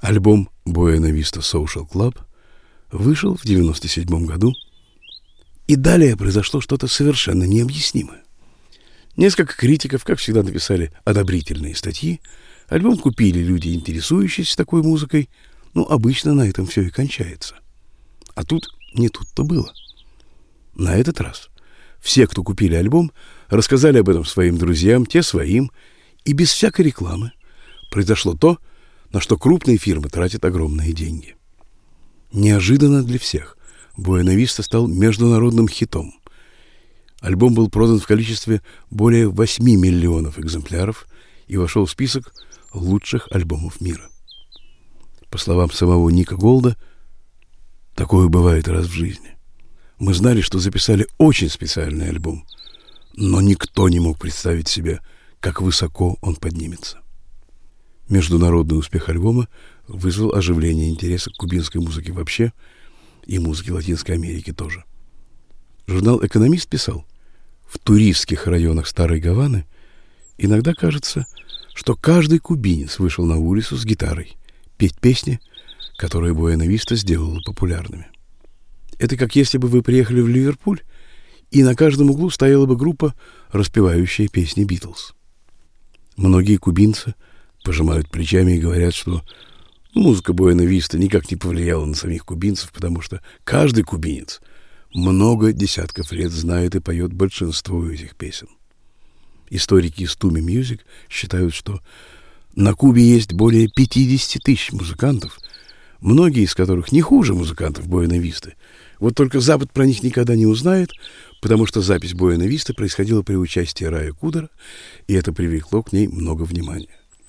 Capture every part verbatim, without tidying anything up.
Альбом Buena Vista Social Club вышел в девяносто седьмом году, и далее произошло что-то совершенно необъяснимое. Несколько критиков, как всегда, написали одобрительные статьи, альбом купили люди, интересующиеся такой музыкой, но обычно на этом все и кончается. А тут не тут-то было. На этот раз все, кто купили альбом, рассказали об этом своим друзьям, те своим, и без всякой рекламы произошло то, на что крупные фирмы тратят огромные деньги. Неожиданно для всех Buena Vista стал международным хитом. Альбом был продан в количестве более восьми миллионов экземпляров и вошел в список лучших альбомов мира. По словам самого Ника Голда, такое бывает раз в жизни. Мы знали, что записали очень специальный альбом, но никто не мог представить себе, как высоко он поднимется. Международный успех альбома вызвал оживление интереса к кубинской музыке вообще и музыке Латинской Америки тоже. Журнал «Экономист» писал: в туристских районах Старой Гаваны иногда кажется, что каждый кубинец вышел на улицу с гитарой петь песни, которые Buena Vista сделала популярными. Это как если бы вы приехали в Ливерпуль, и на каждом углу стояла бы группа, распевающая песни Битлз. Многие кубинцы пожимают плечами и говорят, что музыка Buena Vista никак не повлияла на самих кубинцев, потому что каждый кубинец много десятков лет знает и поет большинство этих песен. Историки из Tumi Music считают, что на Кубе есть более пятьдесят тысяч музыкантов, многие из которых не хуже музыкантов Buena Vista. Вот только Запад про них никогда не узнает, потому что запись Buena Vista происходила при участии Рая Кудера, и это привлекло к ней много внимания.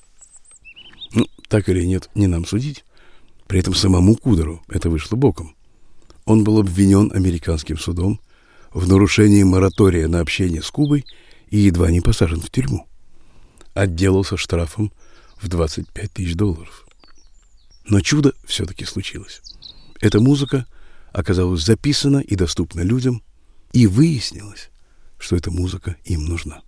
Ну, так или нет, не нам судить. При этом самому Кудеру это вышло боком. Он был обвинен американским судом в нарушении моратория на общение с Кубой и едва не посажен в тюрьму. Отделался штрафом в двадцать пять тысяч долларов. Но чудо все-таки случилось. Эта музыка оказалась записана и доступна людям, и выяснилось, что эта музыка им нужна.